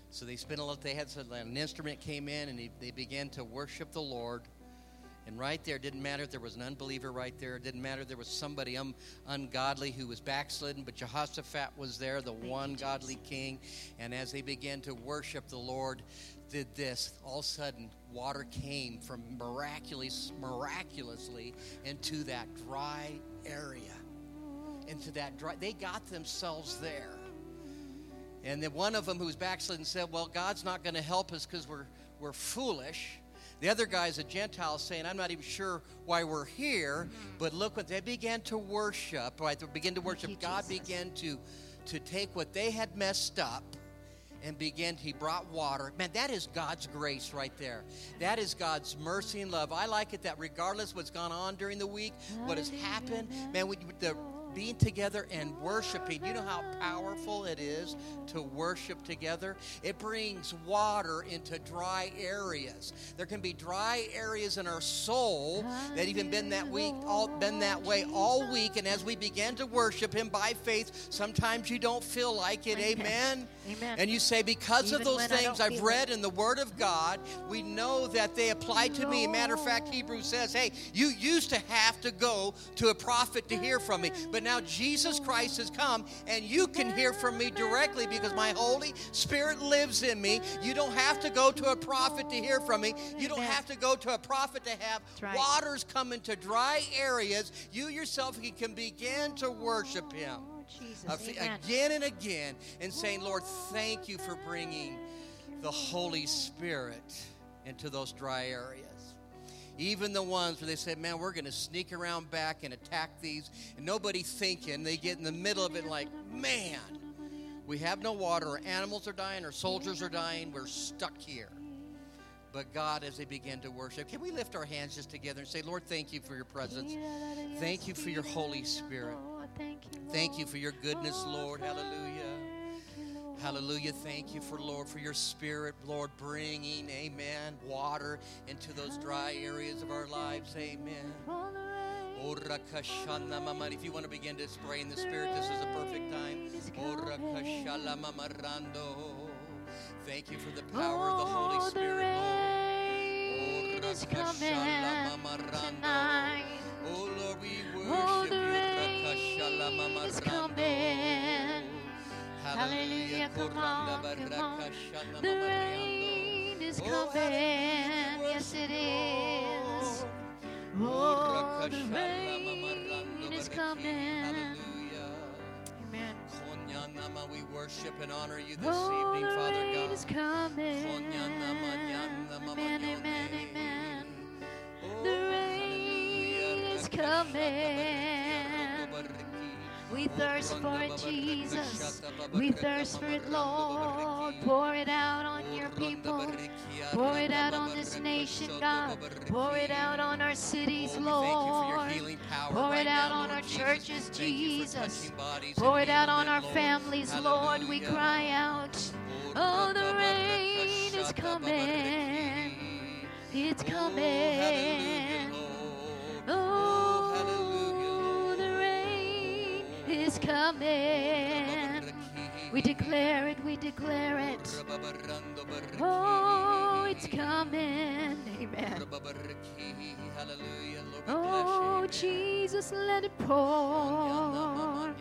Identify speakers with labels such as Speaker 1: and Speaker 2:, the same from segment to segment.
Speaker 1: So they spent a lot. They had an instrument came in, and they began to worship the Lord. And right there, it didn't matter if there was an unbeliever right there. It didn't matter if there was somebody ungodly who was backslidden, but Jehoshaphat was there, the one godly king. And as they began to worship, the Lord did this. All of a sudden, water came from miraculously into that dry area. They got themselves there. And then one of them who was backslidden said, well, God's not going to help us because we're foolish. The other guy's a Gentile saying, I'm not even sure why we're here. But look what they began to worship. Right? They began to worship. God began to take what they had messed up and he brought water. Man, that is God's grace right there. That is God's mercy and love. I like it that regardless what's gone on during the week, what has happened, man, being together and worshiping. You know how powerful it is to worship together? It brings water into dry areas. There can be dry areas in our soul that even been that way all week. And as we begin to worship Him by faith, sometimes you don't feel like it. Amen. Amen. And you say, because of those things I've read in the Word of God, we know that they apply to me. Matter of fact, Hebrews says, hey, you used to have to go to a prophet to hear from me, but now Jesus Christ has come and you can hear from me directly because my Holy Spirit lives in me. You don't have to go to a prophet to hear from me. You don't have to go to a prophet to have waters come into dry areas. You yourself can begin to worship Him. Again and again, and saying, Lord, thank you for bringing the Holy Spirit into those dry areas. Even the ones where they said, man, we're going to sneak around back and attack these, and nobody thinking, they get in the middle of it like, man, we have no water, our animals are dying, our soldiers are dying, we're stuck here. But God, as they begin to worship, can we lift our hands just together and say, Lord, thank you for your presence. Thank you for your Holy Spirit. Thank you for your goodness, Lord. Hallelujah. Hallelujah. Thank you for your Spirit, Lord, bringing, amen, water into those dry areas of our lives. Amen. If you want to begin to pray in the Spirit, this is a perfect time. Thank you for the power of the Holy Spirit, Lord.
Speaker 2: Is coming tonight.
Speaker 1: Oh, Lord, we worship you.
Speaker 2: Is coming. Hallelujah, come on. The rain is coming. Yes, it is. Oh, the rain is coming. Amen.
Speaker 1: We worship and honor you this evening, Father God.
Speaker 2: The rain is coming. Amen, amen, amen. The rain is coming. We thirst for it, Jesus. We thirst for it, Lord. Pour it out on your people. Pour it out on this nation, God. Pour it out on our cities, Lord. Pour it out on our churches, Jesus. Pour it out on our families, Lord. We cry out. Oh, the rain is coming. It's coming. Oh, the rain is coming. We declare it, we declare it. Oh, it's coming. Amen. Oh, Jesus, let it pour.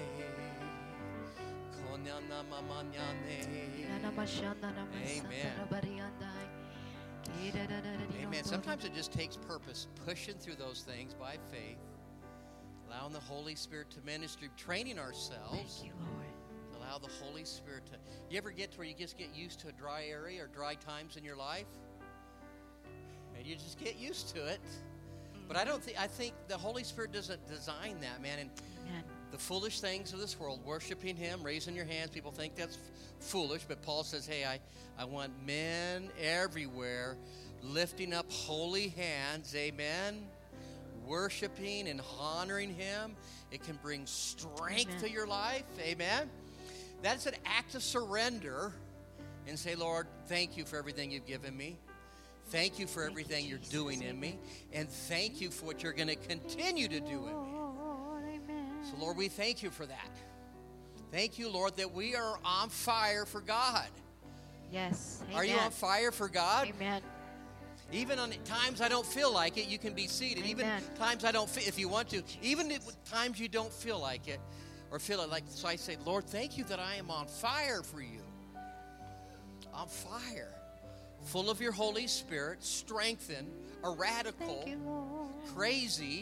Speaker 1: Amen. Sometimes it just takes purpose, pushing through those things by faith, allowing the Holy Spirit to minister, training ourselves.
Speaker 2: Thank you, Lord.
Speaker 1: Allow the Holy Spirit to. You ever get to where you just get used to a dry area or dry times in your life? And you just get used to it. But I think the Holy Spirit doesn't design that, man. And
Speaker 2: Amen.
Speaker 1: the foolish things of this world, worshiping Him, raising your hands, people think that's foolish. But Paul says, hey, I want men everywhere lifting up holy hands, amen, worshiping and honoring Him. It can bring strength
Speaker 2: Amen.
Speaker 1: to your life, amen. That's an act of surrender and say, Lord, thank you for everything you've given me. Thank you for everything you're doing in me. And thank you for what you're going to continue to do in me. So, Lord, we thank you for that. Thank you, Lord, that we are on fire for God.
Speaker 2: Yes.
Speaker 1: Are you on fire for God?
Speaker 2: Amen.
Speaker 1: Even on times I don't feel like it, you can be seated.
Speaker 2: Amen.
Speaker 1: Even times I don't feel, if you want to, even if times you don't feel like it or feel it like, so I say, Lord, thank you that I am on fire for you. On fire. Full of your Holy Spirit, strengthened, a radical,
Speaker 2: Thank you, Lord.
Speaker 1: crazy,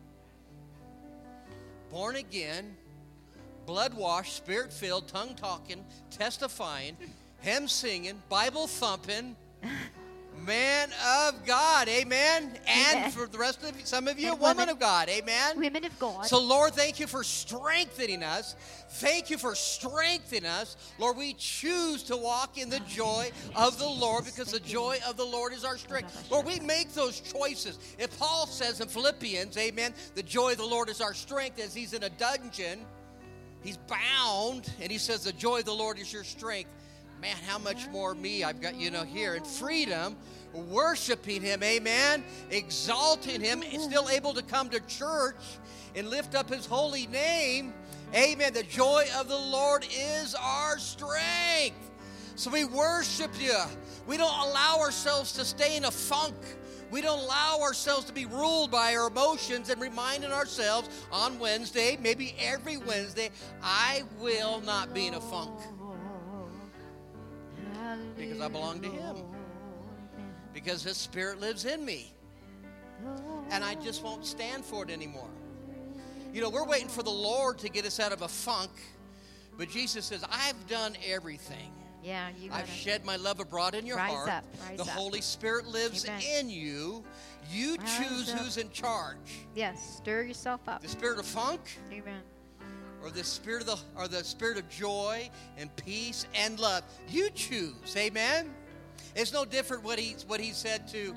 Speaker 1: born again, blood washed, spirit filled, tongue talking, testifying, hymn singing, Bible thumping, man of God, amen. And
Speaker 2: Amen.
Speaker 1: for the rest of you, some of you,
Speaker 2: And
Speaker 1: woman
Speaker 2: women.
Speaker 1: of God, amen.
Speaker 2: Women of God.
Speaker 1: So, Lord, thank you for strengthening us. Thank you for strengthening us. Lord, we choose to walk in the joy of the Lord because the joy of the Lord is our strength. Lord, we make those choices. If Paul says in Philippians, amen, the joy of the Lord is our strength, as he's in a dungeon, he's bound, and he says the joy of the Lord is your strength. Man, how much more me I've got, here in freedom, worshiping him, amen, exalting him, still able to come to church and lift up his holy name, amen. The joy of the Lord is our strength. So we worship you. We don't allow ourselves to stay in a funk. We don't allow ourselves to be ruled by our emotions and reminding ourselves on Wednesday, maybe every Wednesday, I will not be in a funk. Because I belong to him. Because his spirit lives in me. And I just won't stand for it anymore. We're waiting for the Lord to get us out of a funk. But Jesus says, I've done everything.
Speaker 2: Yeah,
Speaker 1: I've shed my love abroad in your heart.
Speaker 2: Rise
Speaker 1: the
Speaker 2: up.
Speaker 1: Holy Spirit lives
Speaker 2: Amen.
Speaker 1: in you. You choose who's in charge.
Speaker 2: Yes, stir yourself up.
Speaker 1: The spirit of funk,
Speaker 2: Amen.
Speaker 1: or the spirit of joy and peace and love. You choose. Amen. It's no different what he said to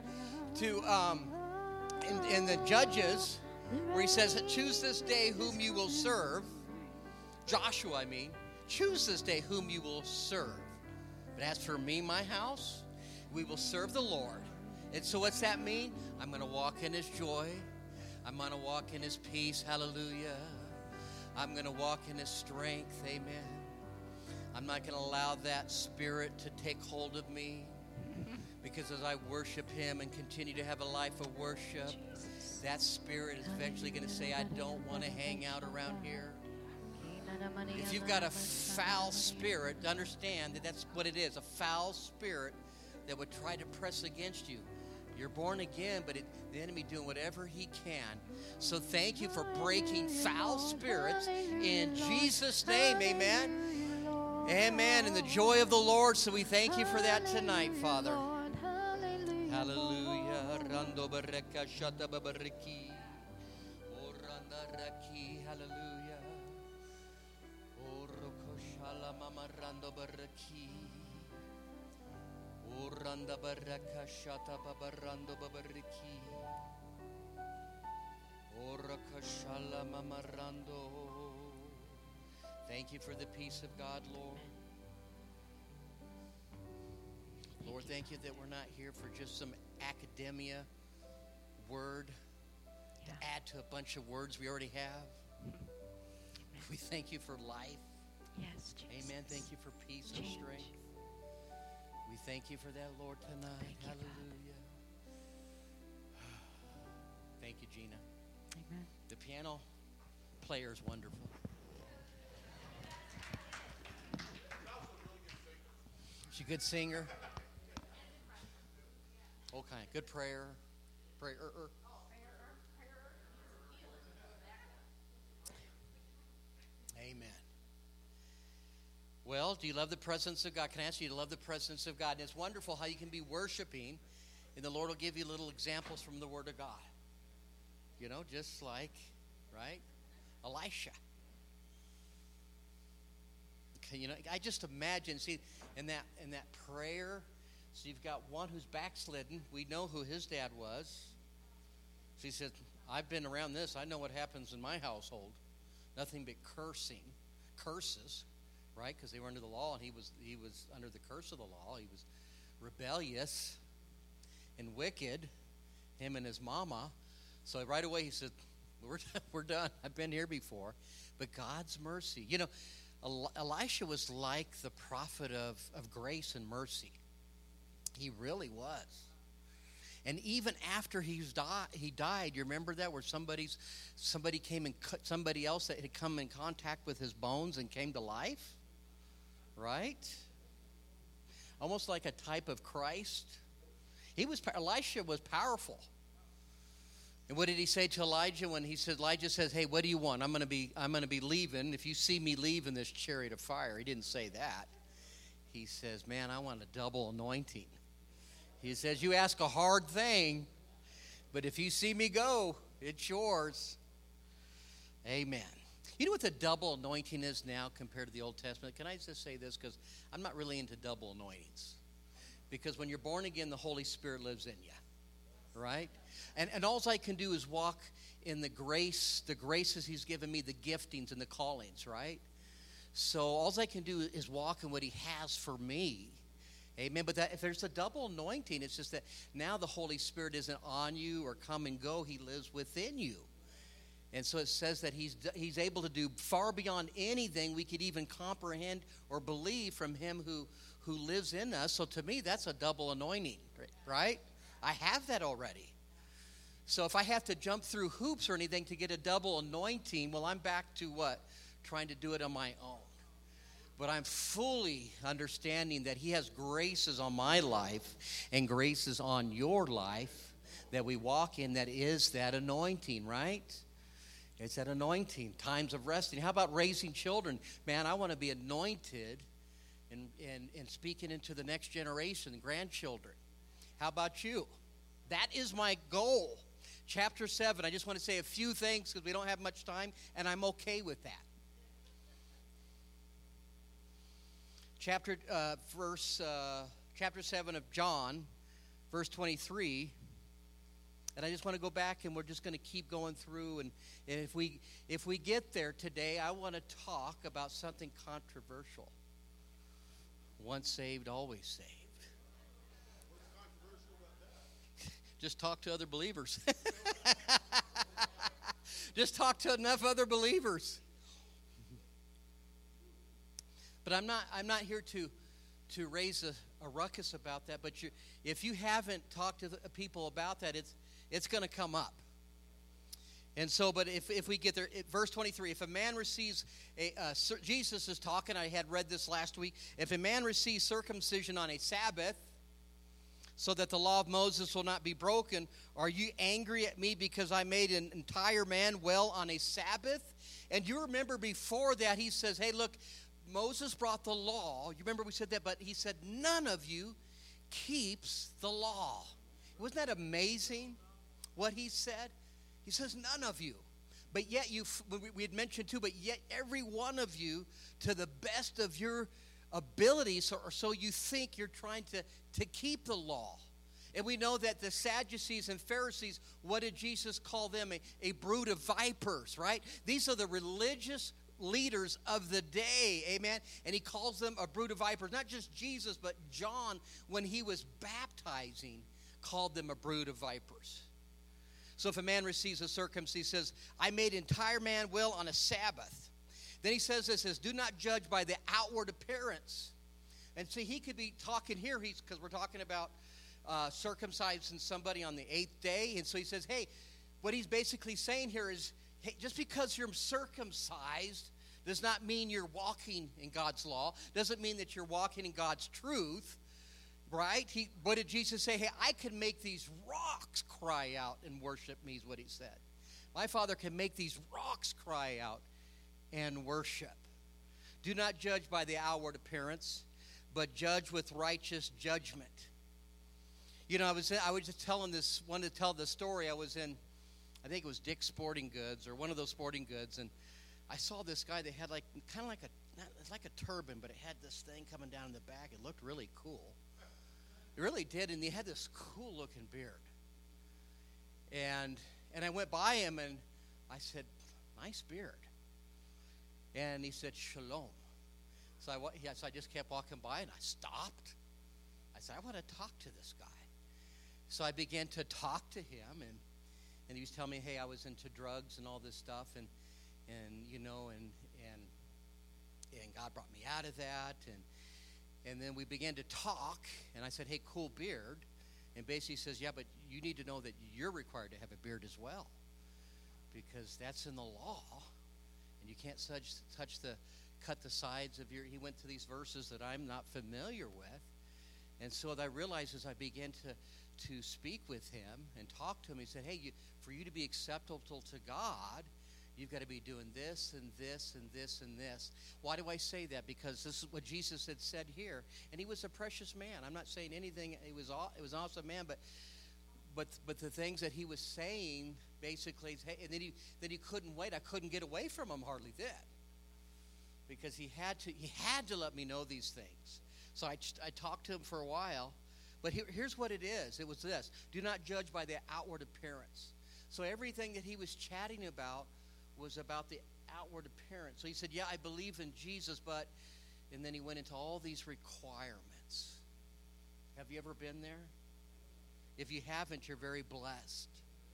Speaker 1: in the Judges, where he says, choose this day whom you will serve. Joshua, choose this day whom you will serve. But as for me, my house, we will serve the Lord. And so what's that mean? I'm going to walk in his joy. I'm going to walk in his peace. Hallelujah. I'm going to walk in his strength. Amen. I'm not going to allow that spirit to take hold of me. Because as I worship him and continue to have a life of worship, that spirit is eventually going to say, I don't want to hang out around here. If you've got a foul spirit, understand that that's what it is, a foul spirit that would try to press against you. You're born again, but the enemy doing whatever he can. So thank you for breaking foul spirits in Jesus' name, amen. Amen, in the joy of the Lord. So we thank you for that tonight, Father. Hallelujah. Rando baraka shata babariki. Oranda raki. Hallelujah. Oroko shala mama rando baraki. Oranda baraka shata babarando babariki. Oroko shala mama rando. Thank you for the peace of God, Lord. Lord, thank you that we're not here for just some academia word to add to a bunch of words we already have. We thank you for life.
Speaker 2: Yes, Jesus.
Speaker 1: Amen. Thank you for peace and strength. We thank you for that, Lord, tonight. Hallelujah. Thank you, Gina.
Speaker 2: Amen.
Speaker 1: The piano player is wonderful. She's a good singer. Okay, good prayer. Prayer. Amen. Well, do you love the presence of God? Can I ask you to love the presence of God? And it's wonderful how you can be worshiping, and the Lord will give you little examples from the Word of God. Just like, right, Elisha. Okay, I just imagine, see, in that prayer. So you've got one who's backslidden. We know who his dad was. So he said, I've been around this. I know what happens in my household. Nothing but curses, right? Because they were under the law, and he was under the curse of the law. He was rebellious and wicked, him and his mama. So right away he said, we're done. I've been here before. But God's mercy. Elisha was like the prophet of grace and mercy. He really was. And even after he died, you remember that, where somebody came and somebody else that had come in contact with his bones and came to life, right? Almost like a type of Christ. Elisha was powerful. And what did he say to Elijah when Elijah says, "Hey, what do you want? I'm going to be leaving. If you see me leave in this chariot of fire." He didn't say that. He says, "Man, I want a double anointing." He says, "You ask a hard thing, but if you see me go, it's yours." Amen. You know what the double anointing is now compared to the Old Testament? Can I just say this? Because I'm not really into double anointings. Because when you're born again, the Holy Spirit lives in you, right? And all I can do is walk in the graces He's given me, the giftings and the callings, right? So all I can do is walk in what He has for me. Amen. But if there's a double anointing, it's just that now the Holy Spirit isn't on you or come and go. He lives within you. And so it says that He's able to do far beyond anything we could even comprehend or believe from Him who lives in us. So to me, that's a double anointing, right? I have that already. So if I have to jump through hoops or anything to get a double anointing, well, I'm back to what? Trying to do it on my own. But I'm fully understanding that He has graces on my life and graces on your life that we walk in, that is that anointing, right? It's that anointing, times of resting. How about raising children? Man, I want to be anointed and speaking into the next generation, grandchildren. How about you? That is my goal. Chapter 7, I just want to say a few things because we don't have much time, and I'm okay with that. Chapter 7 of John, verse 23. And I just want to go back, and we're just going to keep going through. And if we get there today, I want to talk about something controversial. Once saved, always saved. Just talk to other believers. Just talk to enough other believers. But I'm not here to raise a ruckus about that. But if you haven't talked to people about that, it's going to come up. And so, but if we get there, verse 23, if a man receives Jesus is talking. I had read this last week. If a man receives circumcision on a Sabbath, so that the law of Moses will not be broken, are you angry at me because I made an entire man well on a Sabbath? And you remember before that he says, hey, look, Moses brought the law. You remember we said that, but he said, none of you keeps the law. Wasn't that amazing what he said? He says, none of you. But yet we had mentioned too, but yet every one of you, to the best of your abilities, or so you think you're trying to keep the law. And we know that the Sadducees and Pharisees, what did Jesus call them? A brood of vipers, right? These are the religious leaders of the day, amen? And he calls them a brood of vipers. Not just Jesus, but John, when he was baptizing, called them a brood of vipers. So if a man receives a circumcision, he says, I made entire man well on a Sabbath. Then he says this, do not judge by the outward appearance. And see, he could be talking here, because we're talking about circumcising somebody on the 8th day. And so he says, hey, what he's basically saying here is, hey, just because you're circumcised does not mean you're walking in God's law. Doesn't mean that you're walking in God's truth, right? What did Jesus say? Hey, I can make these rocks cry out and worship me, is what he said. My Father can make these rocks cry out and worship. Do not judge by the outward appearance, but judge with righteous judgment. You know, I was just wanted to tell this story. I was in, I think it was Dick's Sporting Goods or one of those sporting goods, and I saw this guy that had it's like a turban, but it had this thing coming down in the back. It looked really cool. It really did, and he had this cool looking beard. And I went by him and I said, nice beard. And he said, shalom. So I just kept walking by and I stopped. I said, I want to talk to this guy. So I began to talk to him, and he was telling me, hey, I was into drugs and all this stuff, and and God brought me out of that. And then we began to talk, and I said, hey, cool beard. And basically he says, yeah, but you need to know that you're required to have a beard as well, because that's in the law, and you can't cut the sides of your. He went to these verses that I'm not familiar with, and so what I realized as I began to speak with him and talk to him, he said, hey, for you to be acceptable to God, you've got to be doing this and this and this and this. Why do I say that? Because this is what Jesus had said here, and he was a precious man. I'm not saying anything. It was an awesome man, but the things that he was saying basically, and then he couldn't wait. I couldn't get away from him hardly then, because he had to let me know these things. So I talked to him for a while, but here's what it is. It was this: do not judge by the outward appearance. So everything that he was chatting about was about the outward appearance. So he said, yeah, I believe in Jesus, and then he went into all these requirements. Have you ever been there? If you haven't, you're very blessed.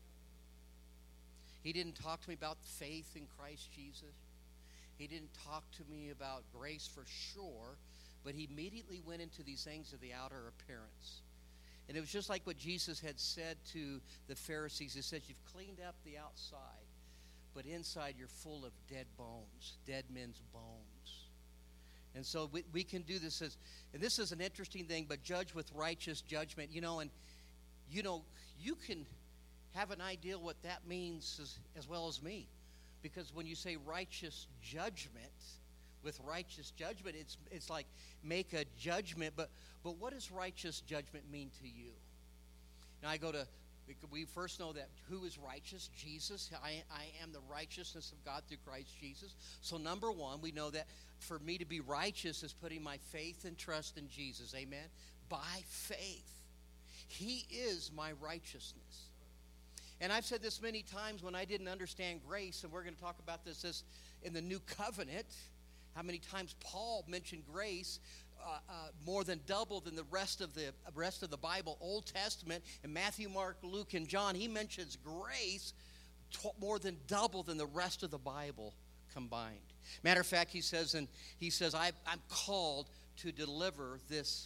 Speaker 1: He didn't talk to me about faith in Christ Jesus. He didn't talk to me about grace for sure, but he immediately went into these things of the outer appearance. And it was just like what Jesus had said to the Pharisees. He says, you've cleaned up the outside, but inside you're full of dead bones, dead men's bones. And so we can do this and this is an interesting thing, but judge with righteous judgment. And you can have an idea what that means as well as me. Because when you say righteous judgment, with righteous judgment, it's like make a judgment, but what does righteous judgment mean to you? Now we first know that who is righteous? Jesus. I am the righteousness of God through Christ Jesus. So number one, we know that for me to be righteous is putting my faith and trust in Jesus. Amen? By faith. He is my righteousness. And I've said this many times when I didn't understand grace, and we're going to talk about this in the New Covenant, how many times Paul mentioned grace more than double than the rest of the Bible, Old Testament, and Matthew, Mark, Luke, and John. He mentions grace more than double than the rest of the Bible combined. Matter of fact, he says I'm called to deliver this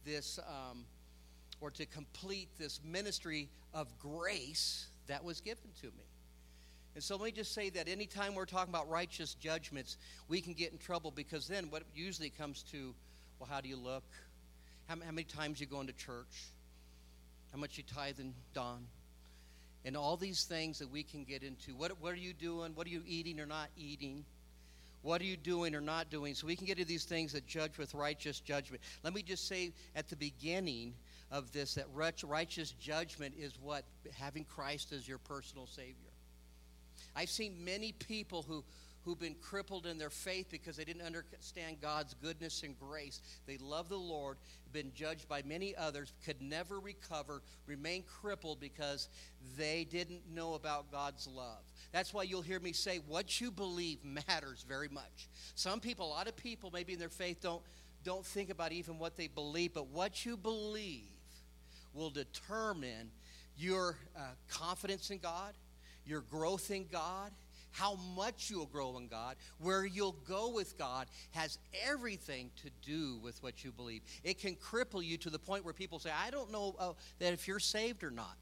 Speaker 1: or to complete this ministry of grace that was given to me. And so let me just say that anytime we're talking about righteous judgments, we can get in trouble, because then what usually comes to, well, how do you look? How many times you go into church? How much you tithe and don? And all these things that we can get into. What are you doing? What are you eating or not eating? What are you doing or not doing? So we can get to these things that judge with righteous judgment. Let me just say at the beginning of this that righteous judgment is what? Having Christ as your personal Savior. I've seen many people who've been crippled in their faith because they didn't understand God's goodness and grace. They love the Lord, been judged by many others, could never recover, remain crippled because they didn't know about God's love. That's why you'll hear me say what you believe matters very much. A lot of people maybe in their faith don't think about even what they believe, but what you believe will determine your confidence in God, your growth in God, how much you'll grow in God, where you'll go with God, has everything to do with what you believe. It can cripple you to the point where people say, I don't know that if you're saved or not.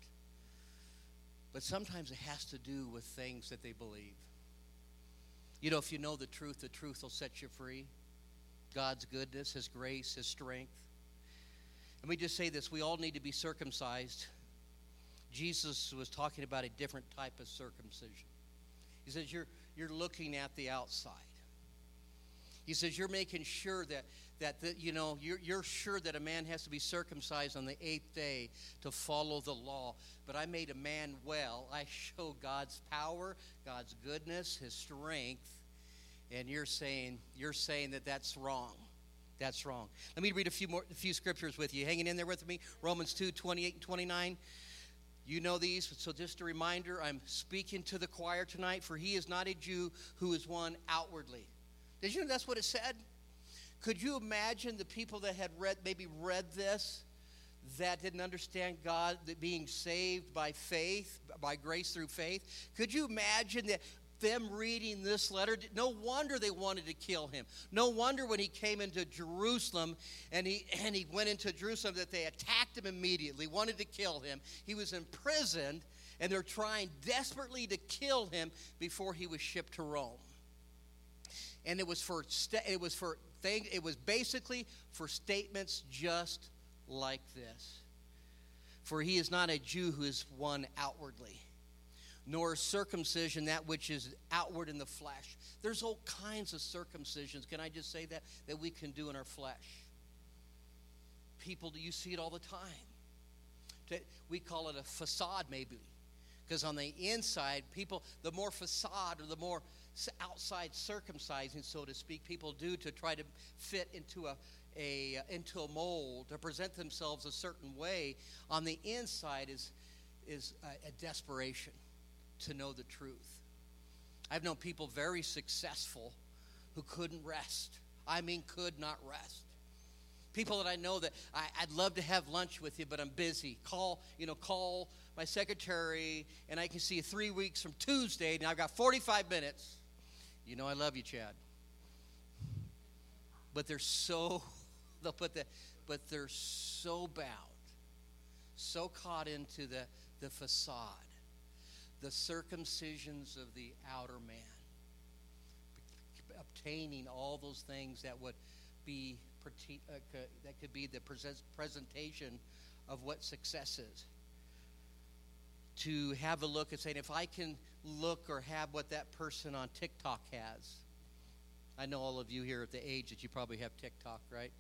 Speaker 1: But sometimes it has to do with things that they believe. If you know the truth will set you free. God's goodness, His grace, His strength. Let me just say this. We all need to be circumcised. Jesus was talking about a different type of circumcision. He says you're looking at the outside. He says you're making sure you're sure that a man has to be circumcised on the 8th day to follow the law. But I made a man well. I show God's power, God's goodness, His strength, and you're saying that that's wrong. That's wrong. Let me read a few scriptures with you. Hanging in there with me. Romans 2:28 and 29. You know these, so just a reminder, I'm speaking to the choir tonight. For he is not a Jew who is one outwardly. Did you know that's what it said? Could you imagine the people that had read this, that didn't understand God, that being saved by faith, by grace through faith? Could you imagine that them reading this letter, no wonder they wanted to kill him. No wonder when he came into Jerusalem and he went into Jerusalem that they attacked him immediately, wanted to kill him. He was imprisoned, and they're trying desperately to kill him before he was shipped to Rome. And it was basically for statements just like this. For he is not a Jew who is one outwardly, nor circumcision that which is outward in the flesh. There's all kinds of circumcisions, can I just say that we can do in our flesh. People, you see it all the time. We call it a facade maybe, because on the inside, people, the more facade or the more outside circumcising, so to speak, people do to try to fit into a mold, to present themselves a certain way. On the inside is a desperation to know the truth. I've known people very successful who couldn't rest. I mean, could not rest. People that I know that I'd love to have lunch with you, but I'm busy. Call my secretary, and I can see you 3 weeks from Tuesday, and I've got 45 minutes. You know I love you, Chad. But they're so bound, so caught into the facade, the circumcisions of the outer man, obtaining all those things that would be that could be the presentation of what success is. To have a look and saying, if I can look or have what that person on TikTok has. I know all of you here at the age that you probably have TikTok, right?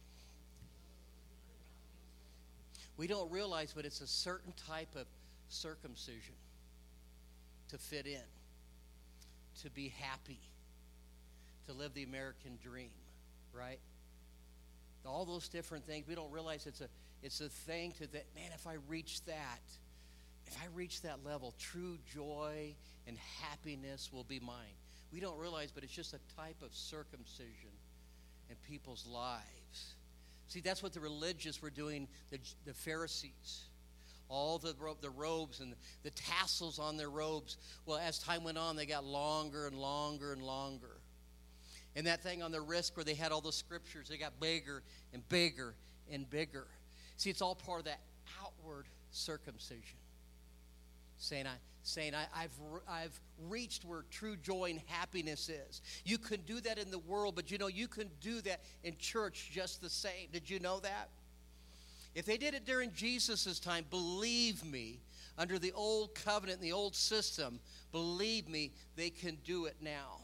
Speaker 1: We don't realize, but it's a certain type of circumcision to fit in, to be happy, to live the American dream, right? All those different things. We don't realize it's a thing to that, man, if I reach that level, true joy and happiness will be mine. We don't realize, but it's just a type of circumcision in people's lives. See, that's what the religious were doing, the Pharisees. All the robes and the tassels on their robes. Well, as time went on, they got longer and longer and longer. And that thing on their wrist where they had all the scriptures, they got bigger and bigger and bigger. See, it's all part of that outward circumcision. Saying I've reached where true joy and happiness is. You can do that in the world, but you can do that in church just the same. Did you know that? If they did it during Jesus' time, believe me, under the old covenant and the old system, believe me, they can do it now.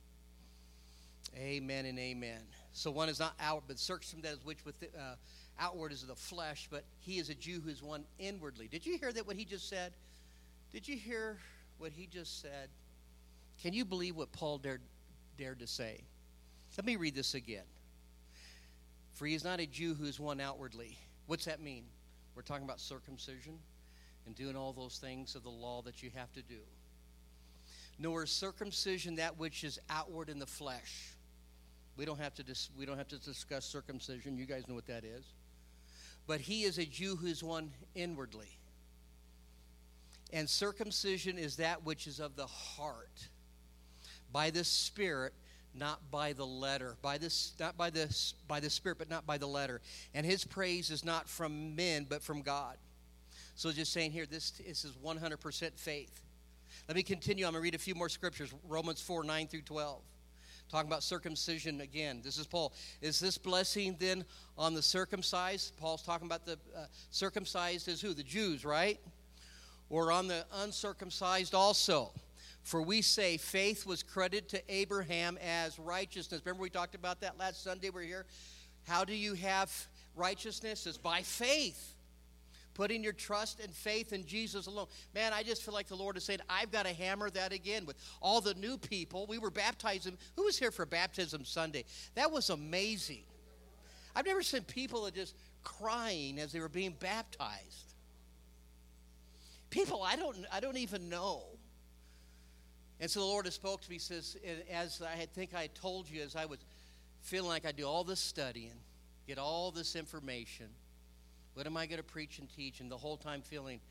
Speaker 1: Amen and amen. So one is not outward, but circumcision which with outward is of the flesh, but he is a Jew who is one inwardly. Did you hear that? What he just said? Did you hear what he just said? Can you believe what Paul dared to say? Let me read this again. For he is not a Jew who is one outwardly. What's that mean? We're talking about circumcision and doing all those things of the law that you have to do. Nor is circumcision that which is outward in the flesh. We don't have to discuss circumcision. You guys know what that is. But he is a Jew who is one inwardly. And circumcision is that which is of the heart, by the Spirit, not by the letter. Not by the Spirit, but not by the letter. And his praise is not from men, but from God. So just saying here, this is 100% faith. Let me continue. I'm going to read a few more scriptures. Romans 4, 9 through 12. Talking about circumcision again. This is Paul. Is this blessing then on the circumcised? Paul's talking about the circumcised is who? The Jews, right? Or on the uncircumcised also. For we say faith was credited to Abraham as righteousness. Remember we talked about that last Sunday we were here? How do you have righteousness? It's by faith. Putting your trust and faith in Jesus alone. Man, I just feel like the Lord is saying, I've got to hammer that again with all the new people. We were baptizing. Who was here for Baptism Sunday? That was amazing. I've never seen people that just crying as they were being baptized. People I don't even know. And so the Lord has spoke to me, says, as I think I told you, as I was feeling like I do all this studying, get all this information, what am I going to preach and teach? And the whole time feeling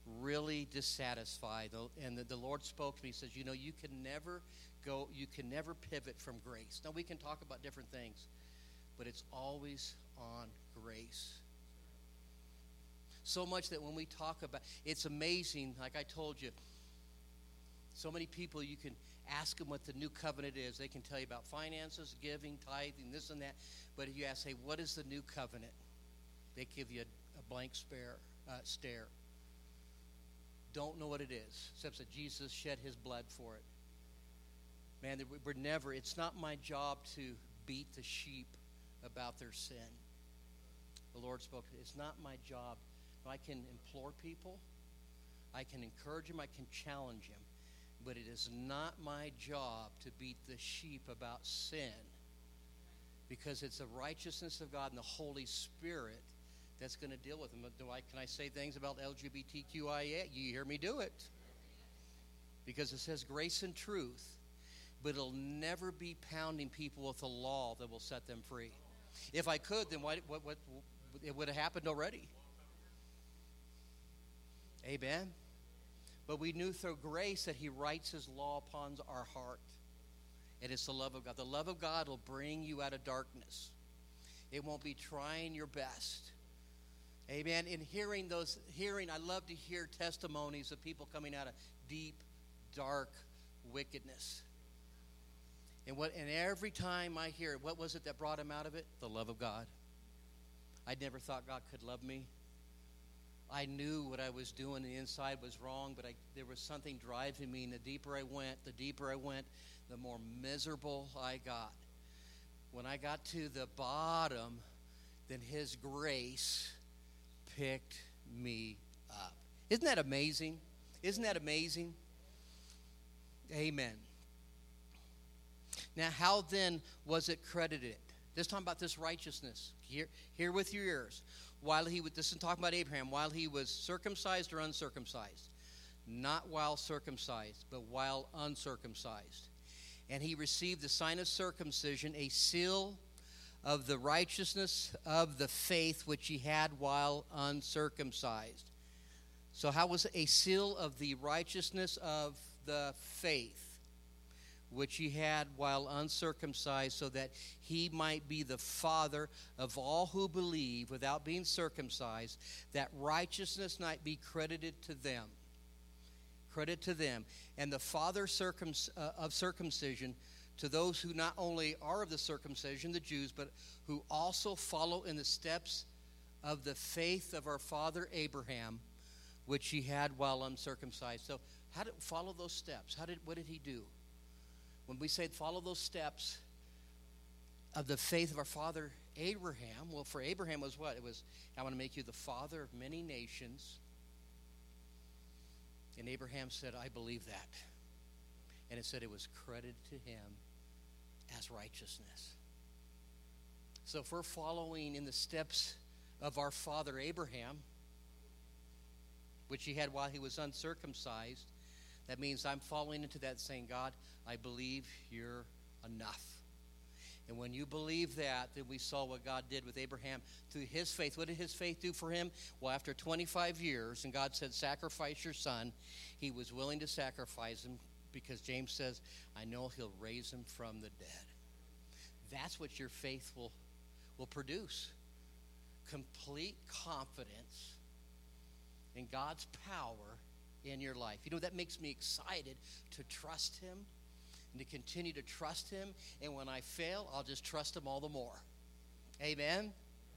Speaker 1: really dissatisfied. And the Lord spoke to me. He says, you know, you can never pivot from grace. Now, we can talk about different things, but it's always on grace. So much that when we talk about, it's amazing, like I told you, so many people, you can ask them what the new covenant is. They can tell you about finances, giving, tithing, this and that. But if you ask, hey, what is the new covenant? They give you a blank stare. Don't know what it is, except that Jesus shed his blood for it. Man, it's not my job to beat the sheep about their sin. The Lord spoke, it's not my job. I can implore people. I can encourage them. I can challenge them. But it is not my job to beat the sheep about sin, because it's the righteousness of God and the Holy Spirit that's going to deal with them. Can I say things about LGBTQIA? You hear me do it. Because it says grace and truth, but it'll never be pounding people with a law that will set them free. If I could, then what it would have happened already. Amen. But we knew through grace that he writes his law upon our heart. And it's the love of God. The love of God will bring you out of darkness. It won't be trying your best. Amen. In hearing, I love to hear testimonies of people coming out of deep, dark wickedness. And every time I hear it, what was it that brought him out of it? The love of God. I never thought God could love me. I knew what I was doing the inside was wrong, but there was something driving me, and the deeper I went, the more miserable I got. When I got to the bottom, then his grace picked me up. Isn't that amazing? Isn't that amazing? Amen. Now, how then was it credited? Just talking about this righteousness. Hear with your ears. This is talking about Abraham, while he was circumcised or uncircumcised. Not while circumcised, but while uncircumcised. And he received the sign of circumcision, a seal of the righteousness of the faith which he had while uncircumcised. So how was it a seal of the righteousness of the faith which he had while uncircumcised, so that he might be the father of all who believe without being circumcised, that righteousness might be credited to them. Credit to them. And the father of circumcision to those who not only are of the circumcision, the Jews, but who also follow in the steps of the faith of our father Abraham, which he had while uncircumcised. So how did follow those steps? What did he do? When we say follow those steps of the faith of our father Abraham, well, for Abraham was what? It was, I want to make you the father of many nations. And Abraham said, I believe that. And it said it was credited to him as righteousness. So if we're following in the steps of our father Abraham, which he had while he was uncircumcised, that means I'm following into that, saying, God, I believe you're enough. And when you believe that, then we saw what God did with Abraham through his faith. What did his faith do for him? Well, after 25 years, and God said, sacrifice your son, he was willing to sacrifice him, because James says, I know he'll raise him from the dead. That's what your faith will produce. Complete confidence in God's power in your life. You know, that makes me excited to trust him and to continue to trust him. And when I fail, I'll just trust him all the more. Amen.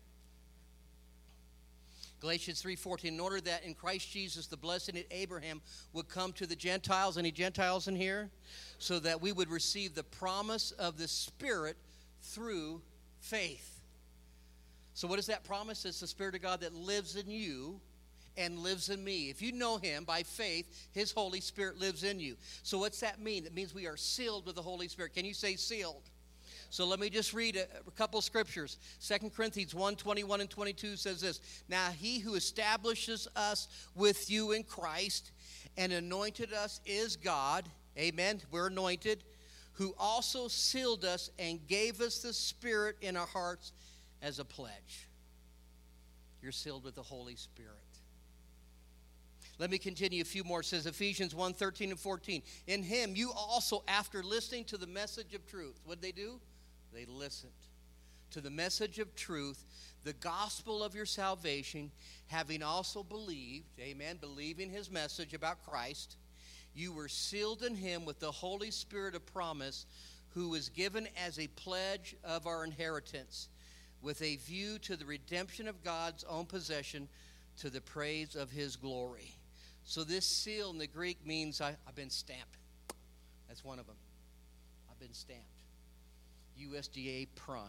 Speaker 1: Galatians 3:14, in order that in Christ Jesus the blessing of Abraham would come to the Gentiles. Any Gentiles in here? So that we would receive the promise of the Spirit through faith. So what is that promise? It's the Spirit of God that lives in you and lives in me. If you know him by faith, his Holy Spirit lives in you. So what's that mean? It means we are sealed with the Holy Spirit. Can you say sealed? So let me just read a couple scriptures. 2 Corinthians 1:21 and 22 says this. Now he who establishes us with you in Christ and anointed us is God. Amen. We're anointed. Who also sealed us and gave us the Spirit in our hearts as a pledge. You're sealed with the Holy Spirit. Let me continue a few more. It says Ephesians 1:13 and 14. In him you also, after listening to the message of truth, what did they do? They listened to the message of truth, the gospel of your salvation, having also believed, amen, believing his message about Christ, you were sealed in him with the Holy Spirit of promise, who was given as a pledge of our inheritance, with a view to the redemption of God's own possession, to the praise of his glory. So this seal in the Greek means I've been stamped. That's one of them. I've been stamped. USDA Prime.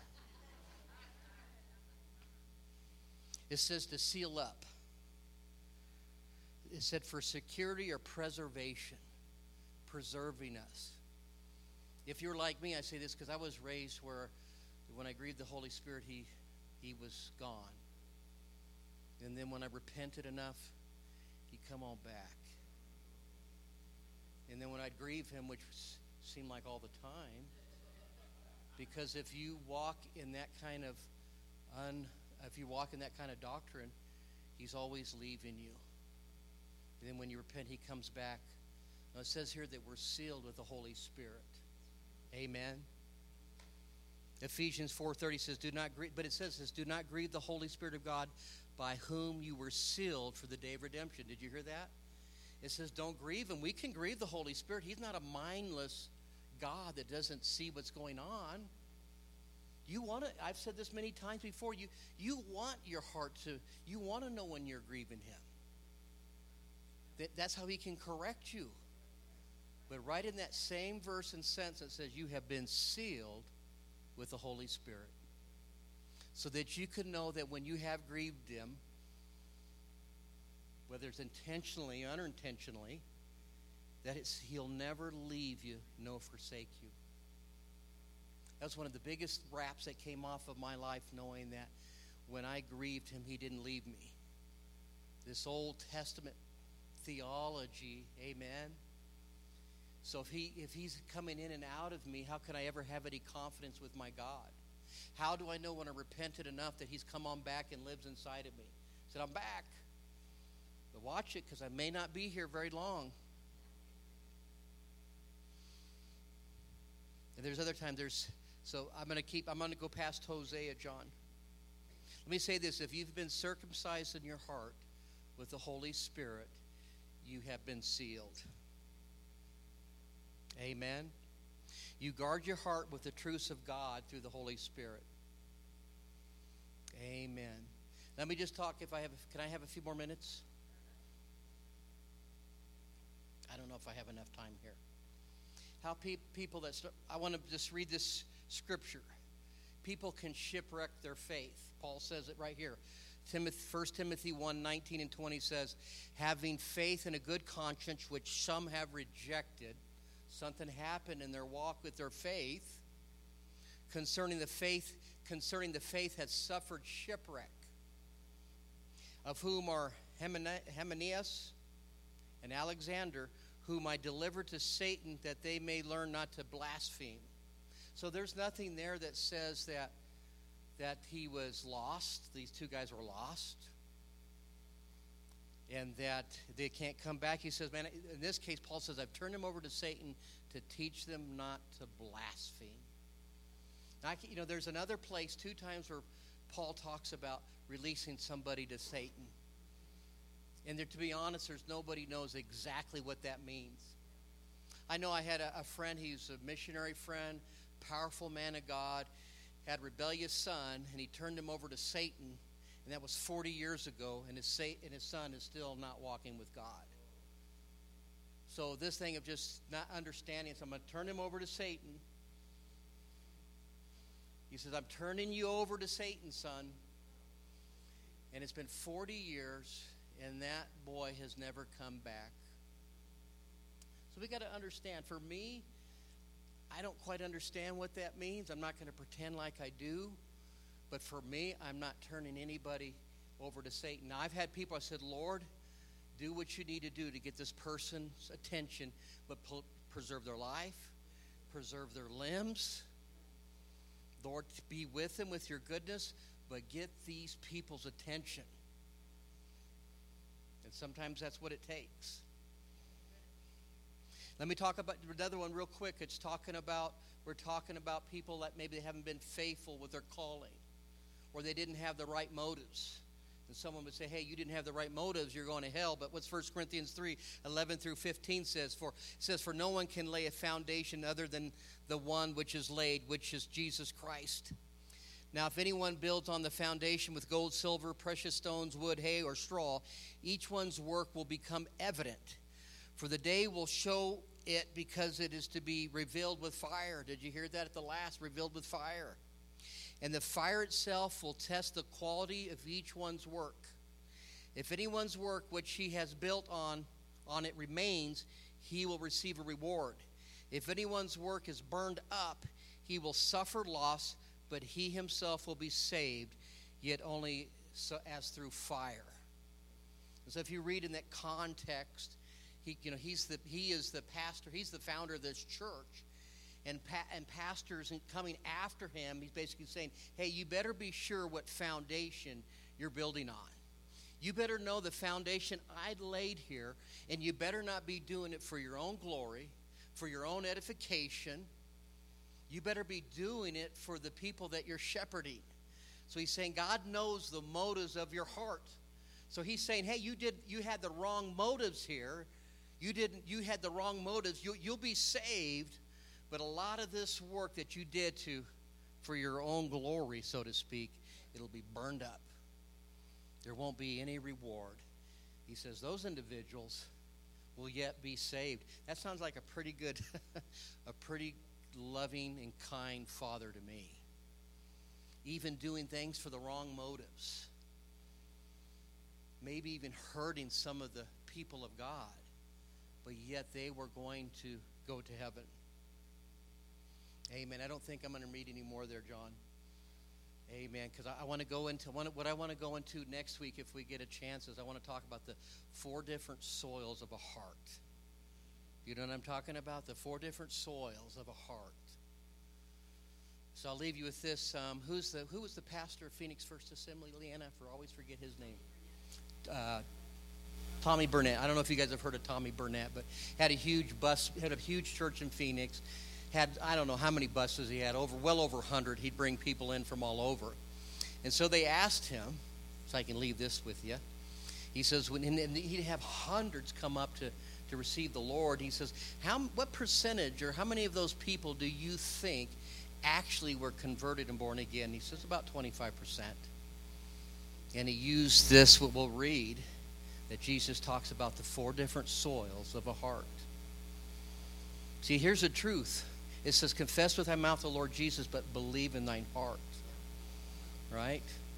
Speaker 1: It says to seal up. It said for security or preservation, preserving us. If you're like me, I say this because I was raised where when I grieved the Holy Spirit, he was gone. And then when I repented enough, he'd come on back. And then when I'd grieve him, which seemed like all the time, because if you walk in that kind of doctrine, he's always leaving you. And then when you repent, he comes back. Now it says here that we're sealed with the Holy Spirit. Amen. Ephesians 4:30 says, do not grieve the Holy Spirit of God, by whom you were sealed for the day of redemption. Did you hear that? It says don't grieve him. We can grieve the Holy Spirit. He's not a mindless God that doesn't see what's going on. I've said this many times before, you want your heart you want to know when you're grieving him. That's how he can correct you. But right in that same verse and sentence, it says you have been sealed with the Holy Spirit, so that you can know that when you have grieved him, whether it's intentionally or unintentionally, that he'll never leave you nor forsake you. That's one of the biggest raps that came off of my life, knowing that when I grieved him, he didn't leave me. This Old Testament theology, amen. So if he's coming in and out of me, how can I ever have any confidence with my God? How do I know when I repented enough that he's come on back and lives inside of me? He said, I'm back. But watch it, because I may not be here very long. And there's other times so I'm going to go past Hosea, John. Let me say this. If you've been circumcised in your heart with the Holy Spirit, you have been sealed. Amen. You guard your heart with the truths of God through the Holy Spirit. Amen. Let me just talk. Can I have a few more minutes? I don't know if I have enough time here. How people I want to just read this scripture. People can shipwreck their faith. Paul says it right here. 1 Timothy 1:19 and 20 says, having faith and a good conscience, which some have rejected. Something happened in their walk with their faith. Concerning the faith has suffered shipwreck, of whom are Hymenaeus and Alexander, whom I delivered to Satan, that they may learn not to blaspheme. So there's nothing there that says that he was lost. These two guys were lost. And that they can't come back. He says, man, in this case, Paul says, I've turned them over to Satan to teach them not to blaspheme. Now, there's another place 2 times where Paul talks about releasing somebody to Satan. And to be honest, there's nobody knows exactly what that means. I know I had a friend, he's a missionary friend, powerful man of God, had a rebellious son, and he turned him over to Satan. And that was 40 years ago, and his son is still not walking with God. So this thing of just not understanding, so I'm going to turn him over to Satan. He says, I'm turning you over to Satan, son. And it's been 40 years, and that boy has never come back. So we got to understand, for me, I don't quite understand what that means. I'm not going to pretend like I do. But for me, I'm not turning anybody over to Satan. Now, I've had people, I said, Lord, do what you need to do to get this person's attention, but preserve their life, preserve their limbs. Lord, be with them with your goodness, but get these people's attention. And And sometimes that's what it takes. Let me talk about another one real quick. We're talking about people that maybe they haven't been faithful with their calling, or they didn't have the right motives. And someone would say, hey, you didn't have the right motives, you're going to hell. But what's 1 Corinthians 3:11-15 says? For no one can lay a foundation other than the one which is laid, which is Jesus Christ. Now, if anyone builds on the foundation with gold, silver, precious stones, wood, hay, or straw, each one's work will become evident. For the day will show it, because it is to be revealed with fire. Did you hear that at the last? Revealed with fire. And the fire itself will test the quality of each one's work. If anyone's work which he has built on it remains, he will receive a reward. If anyone's work is burned up, he will suffer loss, but he himself will be saved, yet only as through fire. So if you read in that context, he is the pastor. He's the founder of this church. And pastors coming after him, he's basically saying, hey, you better be sure what foundation you're building on. You better know the foundation I laid here, and you better not be doing it for your own glory, for your own edification. You better be doing it for the people that you're shepherding. So he's saying God knows the motives of your heart. So he's saying, hey, you had the wrong motives here. You had the wrong motives. You'll be saved. But a lot of this work that you did for your own glory, so to speak, it'll be burned up. There won't be any reward. He says those individuals will yet be saved. That sounds like a pretty good, a pretty loving and kind father to me. Even doing things for the wrong motives. Maybe even hurting some of the people of God. But yet they were going to go to heaven. Amen. I don't think I'm going to read any more there, John. Amen. Because I want to go into what I want to go into next week, if we get a chance, is I want to talk about the 4 different soils of a heart. You know what I'm talking about? The 4 different soils of a heart. So I'll leave you with this. Who was the pastor of Phoenix First Assembly, Leanna? I always forget his name. Tommy Burnett. I don't know if you guys have heard of Tommy Burnett, but had a huge church in Phoenix. Had, I don't know how many buses he had, well over 100. He'd bring people in from all over. And so they asked him, so I can leave this with you. He says, and he'd have hundreds come up to receive the Lord. He says, what percentage or how many of those people do you think actually were converted and born again? He says about 25%. And he used this, what we'll read, that Jesus talks about the 4 different soils of a heart. See, here's the truth. It says, confess with thy mouth the Lord Jesus, but believe in thine heart. Right?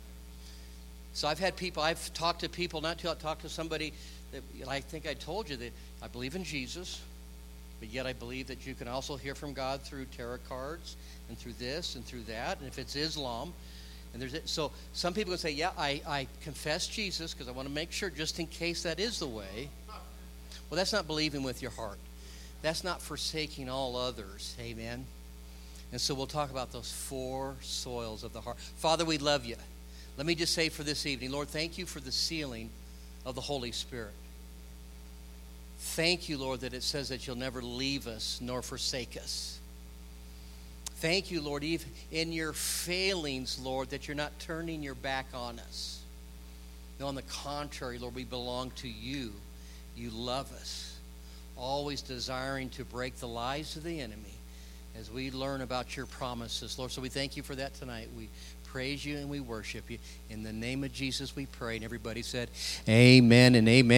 Speaker 1: So I've talked to people, talked to somebody that I think I told you that I believe in Jesus, but yet I believe that you can also hear from God through tarot cards and through this and through that. And if it's Islam, so some people can say, yeah, I confess Jesus because I want to make sure just in case that is the way. Well, that's not believing with your heart. That's not forsaking all others. Amen. And so we'll talk about those 4 soils of the heart. Father, we love you. Let me just say for this evening, Lord, thank you for the sealing of the Holy Spirit. Thank you, Lord, that it says that you'll never leave us nor forsake us. Thank you, Lord, even in your failings, Lord, that you're not turning your back on us. No, on the contrary, Lord, we belong to you. You love us. Always desiring to break the lies of the enemy as we learn about your promises, Lord. So we thank you for that tonight. We praise you and we worship you. In the name of Jesus we pray. And everybody said, amen and amen.